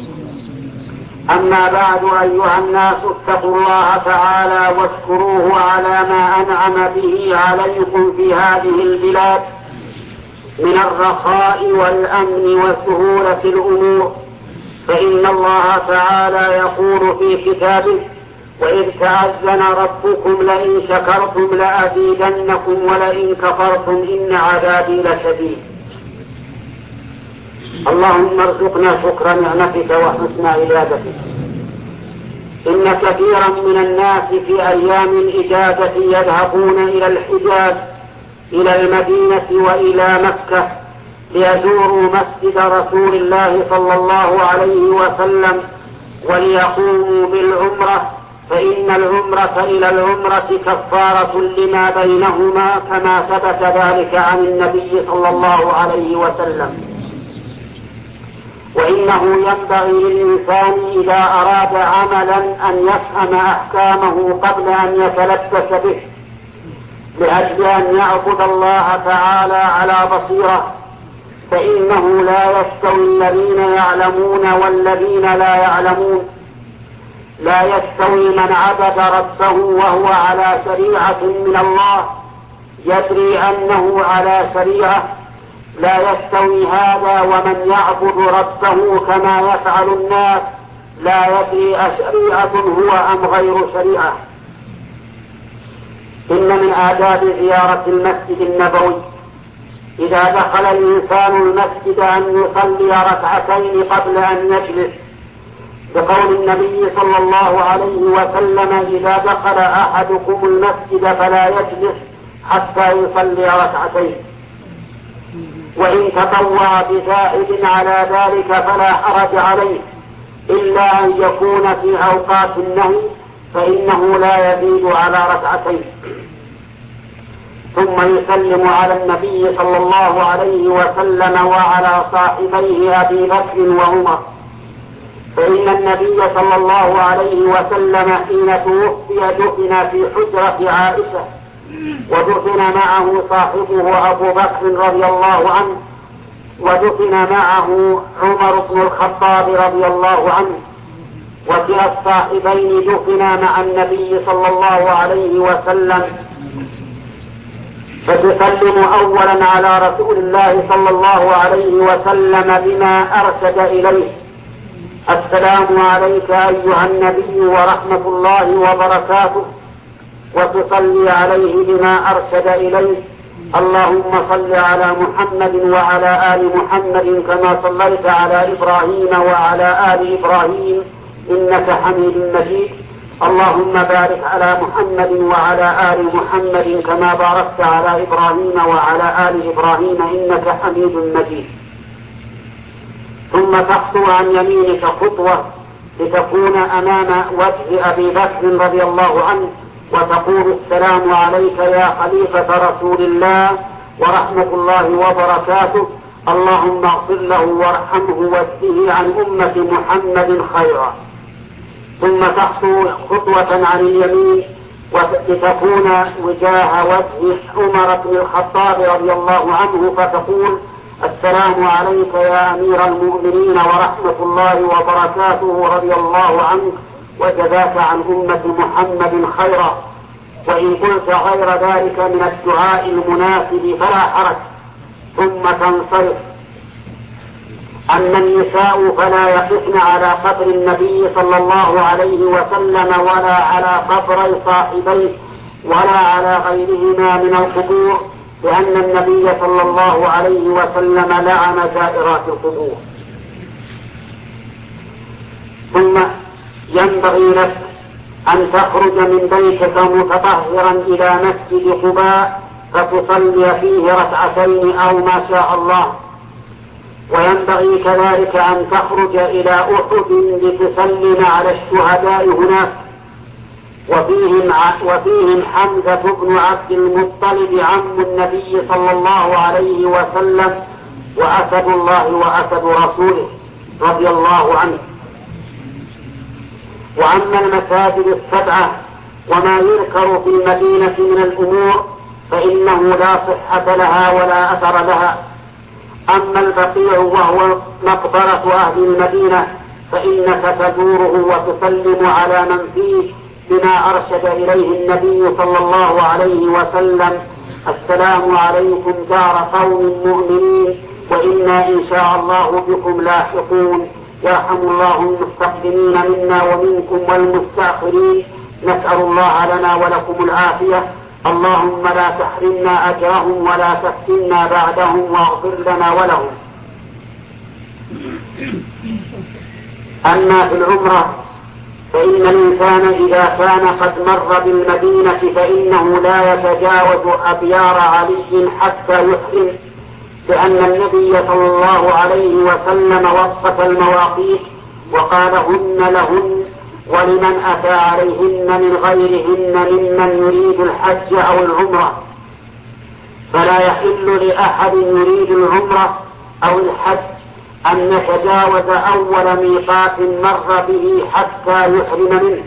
أما بعد، أيها الناس، اتقوا الله تعالى واشكروه على ما أنعم به عليكم في هذه البلاد من الرخاء والأمن وسهولة الأمور، فإن الله تعالى يقول في كتابه: وإذ تأذن ربكم لئن شكرتم لأزيدنكم ولئن كفرتم إن عذابي لشديد. اللهم ارزقنا شكر نعمتك وحسن عبادتك. إن كثيرا من الناس في أيام الإجازة يذهبون إلى الحجاز، إلى المدينة وإلى مكة، ليزوروا مسجد رسول الله صلى الله عليه وسلم وليقوموا بالعمرة، فإن العمرة إلى العمرة كفارة لما بينهما، كما ثبت ذلك عن النبي صلى الله عليه وسلم. وإنه ينبغي للإنسان إذا أراد عملا أن يفهم أحكامه قبل أن يتلبس به، لأجل أن يعبد الله تعالى على بصيرة، فإنه لا يستوي الذين يعلمون والذين لا يعلمون. لا يستوي من عبد ربه وهو على شريعة من الله يدري أنه على شريعة، لا يستوي هذا ومن يعبد ربه كما يفعل الناس لا يدري أشريعة هو أم غير شريعة. إن من آداب زيارة المسجد النبوي إذا دخل الإنسان المسجد أن يصلي ركعتين قبل أن يجلس، بقول النبي صلى الله عليه وسلم: إذا دخل أحدكم المسجد فلا يجلس حتى يصلي ركعتين. وإن تطوع بزائد على ذلك فلا حرج عليه، إلا أن يكون في أوقات النهي، فإنه لا يزيد على ركعتين. ثم يسلم على النبي صلى الله عليه وسلم وعلى صاحبيه أبي بكر وعمر، فإن النبي صلى الله عليه وسلم حين توفي دفن في حجرة عائشة، ودفن معه صاحبه أبو بكر رضي الله عنه، ودفن معه عمر بن الخطاب رضي الله عنه، وكلا الصاحبين دفنا مع النبي صلى الله عليه وسلم. فتسلم أولا على رسول الله صلى الله عليه وسلم بما أرشد إليه: السلام عليك أيها النبي ورحمة الله وبركاته، وتصلي عليه بما أرشد إليه: اللهم صل على محمد وعلى آل محمد كما صليت على إبراهيم وعلى آل إبراهيم إنك حميد مجيد، اللهم بارك على محمد وعلى آل محمد كما باركت على إبراهيم وعلى آل إبراهيم إنك حميد مجيد. ثم تخطو عن يمينك خطوة لتكون أمام وجه أبي بكر رضي الله عنه، وتقول: السلام عليك يا خليفة رسول الله ورحمة الله وبركاته، اللهم اغفر له وارحمه واجزه عن أمة محمد خيرا. ثم تخطو خطوة عن اليمين لتكون وجاه وجه عمر بن الخطاب رضي الله عنه، فتقول: السلام عليك يا أمير المؤمنين ورحمة الله وبركاته رضي الله عنك وجزاك عن أمة محمد خيرا. وإن قلت غير ذلك من الدعاء المناسب فلا حرج. ثم تنصرف. أما النساء فلا يقفن على قبر النبي صلى الله عليه وسلم ولا على قبر صاحبيه ولا على غيرهما من القبور، لأن النبي صلى الله عليه وسلم لعن زائرات القبور. ثم ينبغي لك أن تخرج من بيتك متطهرا إلى مسجد قباء فتصلي فيه ركعتين أو ما شاء الله. وينبغي كذلك أن تخرج إلى أحد لتسلم على الشهداء هناك، وفيهم حمزة بن عبد المطلب عم النبي صلى الله عليه وسلم وأسد الله وأسد رسوله رضي الله عنه. وأما المساجد السبعة وما يذكر في المدينة من الأمور فإنه لا صحة لها ولا أثر لها. أما البقيع وهو مقبرة أهل المدينة فإنك تزوره وتسلم على من فيه بما أرشد إليه النبي صلى الله عليه وسلم: السلام عليكم دار قوم مؤمنين وإنا إن شاء الله بكم لاحقون، يرحم الله المستقدمين منا ومنكم والمستأخرين، نسأل الله لنا ولكم العافية، اللهم لا تحرمنا أجرهم ولا تفتنا بعدهم واغفر لنا ولهم. أما في العمرة فإن الإنسان إذا كان قد مر بالمدينة فإنه لا يتجاوز أبيار علي حتى يحرم، لأن النبي صلى الله عليه وسلم وصف المواقيت وقال: هن لهن ولمن أتى عليهن من غيرهن ممن يريد الحج أو العمرة. فلا يحل لأحد يريد العمرة أو الحج أن يتجاوز أول ميقات مر به حتى يحرم منه،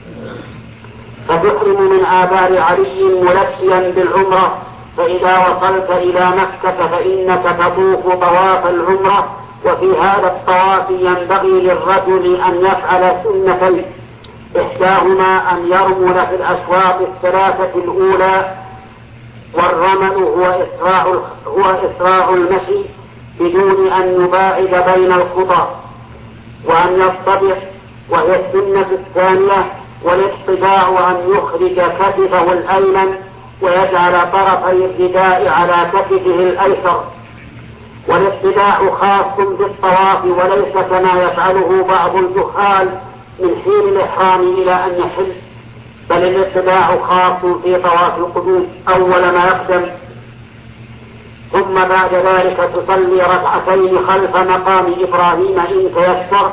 فتحرم من آبار علي ملبيا بالعمرة، فإذا وصلت إلى مكة فإنك تطوف طواف العمرة. وفي هذا الطواف ينبغي للرجل أن يفعل سنتين: إحداهما أن يرمل في الأشواط الثلاثة الأولى، والرمل هو إسراع المشي بدون أن يباعد بين الخطى، وأن يصطبح وهي السنة الثانية، والاصطباع أن يخرج كتفه الأيمن ويجعل طرفي الرداء على كتفه الأيسر. والاصطباع خاص بالطواف وليس كما يفعله بعض الجهال من حين الإحرام إلى أن يحل، بل الاصطباع خاص في طواف القدوم أول ما يقدم. ثم بعد ذلك تصلي ركعتين خلف مقام إبراهيم إن تيسر،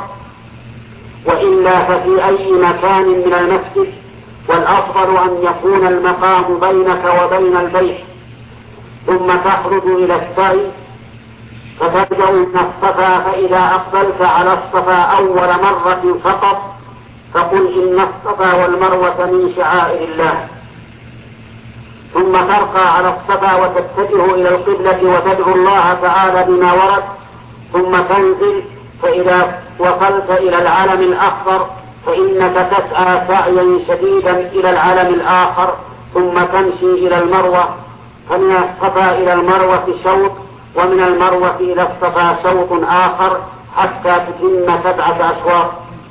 وإلا ففي أي مكان من المسجد، والأفضل أن يكون المقام بينك وبين البيت. ثم تخرج إلى السعي فتبدأ من الصفا، فإذا أقبلت على الصفا أول مرة فقط فقل إن الصفا والمروة من شعائر الله، ثم ترقى على الصفا وتتجه إلى القبلة وتدعو الله تعالى بما ورد، ثم تنزل، فإذا وصلت إلى العلم الأخضر فإنك تسعى سعيا شديدا إلى العلم الآخر، ثم تمشي إلى المروة، فمن الصفا إلى المروة شوط، ومن المروة إلى الصفا شوط آخر حتى تتم 7 أشواط.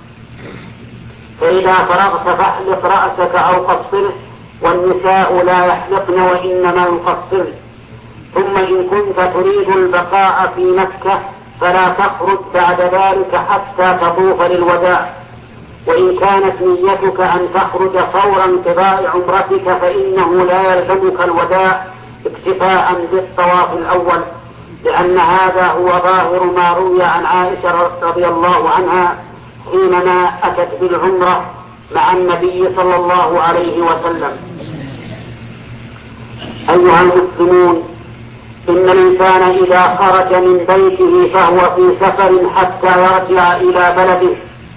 فإذا فرغت فاحلق رأسك أو قصره، والنساء لا يحلقن وإنما يقصرن. ثم إن كنت تريد البقاء في مكة فلا تخرج بعد ذلك حتى تطوف للوداع. وإن كانت نيتك أن تخرج فور انقضاء عمرتك فإنه لا يلزمك الوداع اكتفاء بالطواف الأول، لأن هذا هو ظاهر ما روي عن عائشة رضي الله عنها حينما أتت بالعمرة مع النبي صلى الله عليه وسلم. أيها المسلمون، إن الإنسان إذا خرج من بيته فهو في سفر حتى يرجع إلى بلده،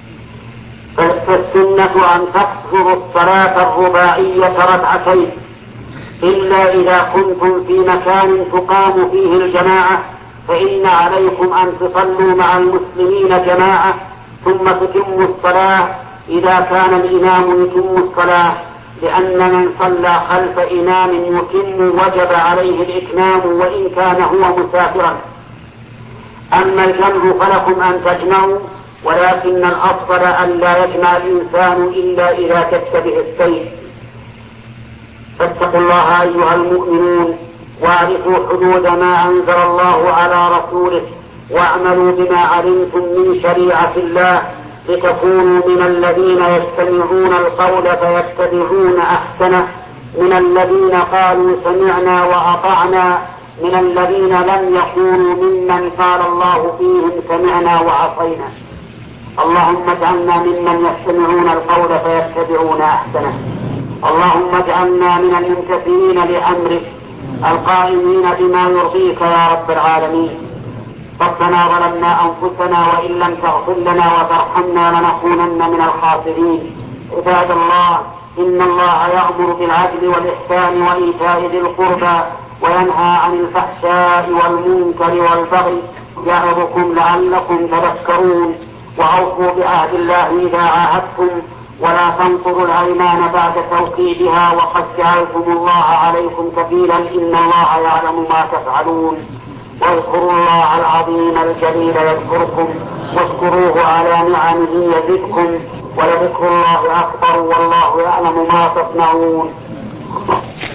فالسنة أن تقصر الصلاة الرباعية ركعتين، إلا إذا كنتم في مكان تقام فيه الجماعة فإن عليكم أن تصلوا مع المسلمين جماعة ثم تتموا الصلاة إذا كان الإمام يتم الصلاة، لأن من صلى خلف إمام يتم وجب عليه الإتمام وإن كان هو مسافرا. أما الجمع فلكم أن تجمعوا، ولكن الأفضل أن لا يجمع الإنسان إلا إذا كتب به السيف. فاتقوا الله أيها المؤمنون، واعرفوا حدود ما أنزل الله على رسوله، واعملوا بما علمتم من شريعة الله، لتكونوا من الذين يستمعون القول فيتبعون أحسنه، من الذين قالوا سمعنا وأطعنا من الذين لم يقولوا ممن قال الله فيهم سمعنا وعصينا. اللهم اجعلنا ممن يستمعون القول فيتبعون أحسنه. اللهم اجعلنا من الممتثلين لأمرك القائمين بما يرضيك يا رب العالمين. ربنا ظلمنا أنفسنا وإن لم تغفر لنا وترحمنا لنكونن من الخاسرين. عباد الله، إن الله يأمر بالعدل والإحسان وإيتاء ذي القربى وينهى عن الفحشاء والمنكر والبغي يعظكم لعلكم تذكرون. وأوفوا بعهد الله إذا عاهدتم ولا تنقضوا الأيمان بعد توكيدها وقد جعلتم الله عليكم كفيلا إن الله يعلم ما تفعلون. واذكروا الله العظيم الجليل يذكركم واشكروه على نعمه يزدكم ولذكر الله أكبر والله يعلم ما تصنعون.